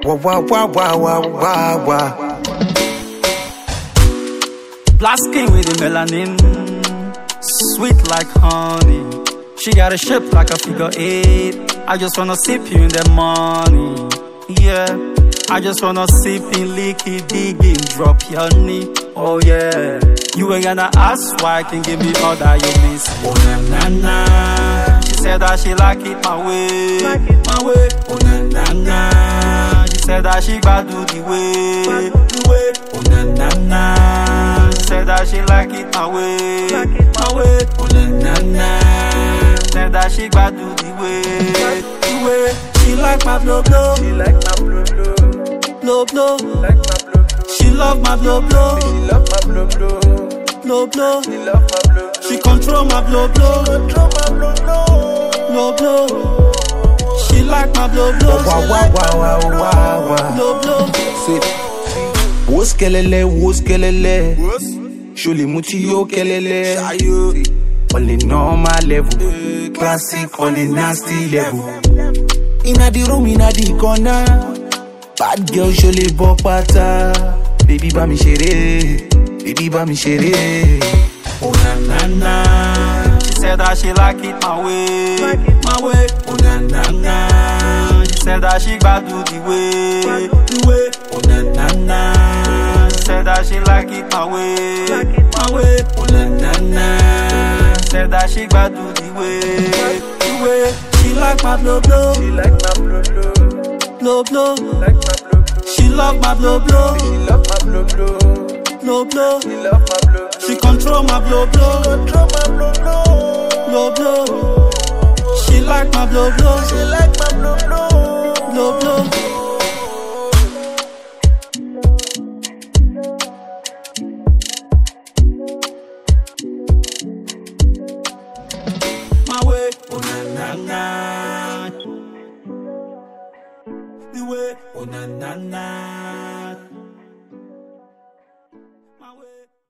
Wah wah wah wah wah wah wah. Black skin with the melanin, sweet like honey. She got a shape like a figure 8. I just wanna sip you in the morning. Yeah, I just wanna sip in licky digging, drop your knee. Oh yeah, you ain't gonna ask why I can give me all that you miss. Oh na na na, she said that she like it my way, my way. Oh na na na, she said that she gotta do the way, the way. Oh na na na, she said that she like it my way, my way. Oh na na na, said that she gotta do the way, the way. She like my blow blow, She like my blow blow, blow blow. like my blow blow. She love my blow blow, She love my blow blow, blow blow. she love my blow blow. She control my blow blow, Control my blow blow, blow blow. She like my blow blow, Wah wah wah wah wah wah. blow blow. Say, wos kelele, Shuli muti yo kelele. On the normal level, classic on the nasty level. Inna the room, inna the corner, bad girl surely bopata. Baby ba mi shere, baby ba mi shere. Oh na na na, she said that she like it my way, my way. Oh na na na, she said that she gotta do the way, the way. Oh na na na, she said that she like it my way, my way. Oh na na na, she said that she gotta do the way, the way. She like my blow blow, she like my blow blow, blow blow. like my blow blow. She love my blow blow, She love my blow blow, blow blow. she love my blow blow. She control my blow blow, Control my blow blow, blow blow. She like my blow blow, she like my blow blow, blow blow. My way, oh na na na. The way, oh na na na.